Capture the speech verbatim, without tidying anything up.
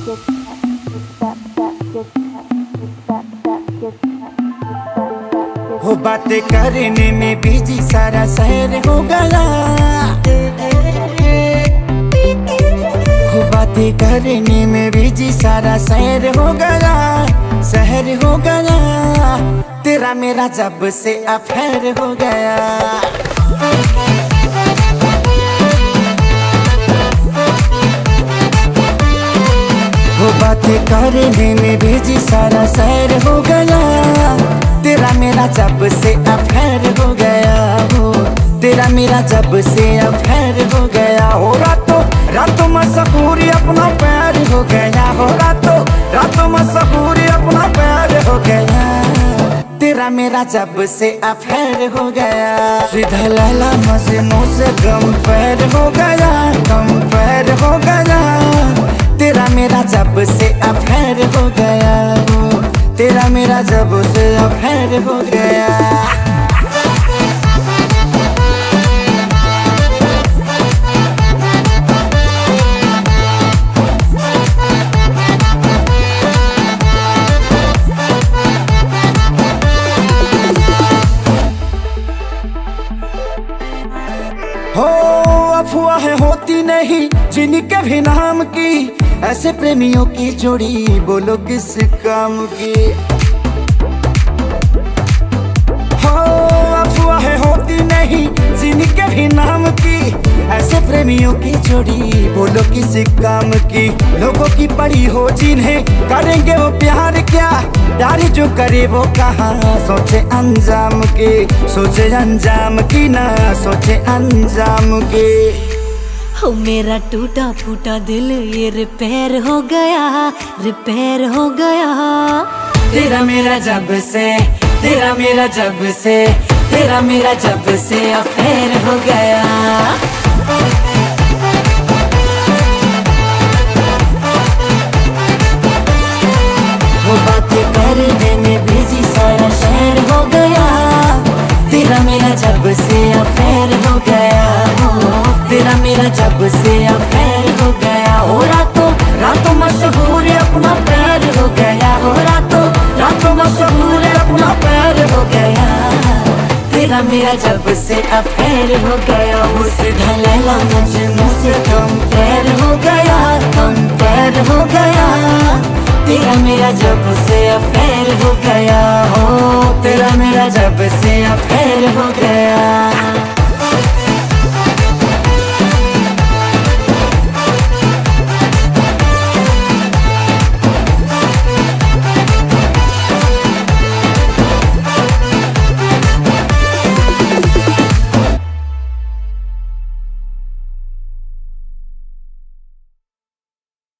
हो बातें करने में बिजी सारा शहर हो गया। हो बातें करने में बिजी सारा शहर हो गया, शहर हो गया। तेरा मेरा जब से अफेयर हो गया। वो बातें करने में बिजी सारा शहर हो गया। तेरा मेरा जब से अफेयर हो गया। हो तेरा मेरा जब से अफेयर हो गया। हो रातों रातों मशहूरी अपना प्यार हो गया। हो रातों रातों मशहूरी अपना प्यार हो गया। तेरा मेरा जब से अफेयर हो गया। सीधा लैला मजनू से कंपेयर हो गया, कंपेयर हो गया। तेरा मेरा जब से अफेयर हो गया। हो तेरा मेरा जब से अफेयर हो गया। हो अफवाहें होती नहीं जिनके भी नाम की, ऐसे प्रेमियों की जोड़ी बोलो किस काम की। हो अफवाहें होती नहीं जिनके भी नाम की, ऐसे प्रेमियों की जोड़ी बोलो किस काम की। लोगों की पड़ी हो जिन्हें करेंगे वो प्यार क्या, प्यारी जो करे वो कहाँ सोचे अंजाम के, सोचे अंजाम की ना सोचे अंजाम के। हो मेरा टूटा फूटा दिल ये रिपेयर हो गया, रिपेयर हो गया। तेरा मेरा जब से, तेरा मेरा जब से, तेरा मेरा जब से अफेयर हो गया। वो बातें करने में बिजी सारा शहर हो गया। तेरा मेरा जब से अफेयर हो गया। हो तेरा मेरा जब से अफेयर हो गया। हो रातों रातों मशहूर अपना प्यार हो गया। हो रातों रातों मशहूर अपना प्यार हो गया। तेरा मेरा जब से अफेयर हो गया। सीधा लैला मजनू से कंपेयर हो गया, कंपेयर हो गया। तेरा मेरा जब से अफेयर हो गया। हो तेरा मेरा जब से अफेयर हो गया।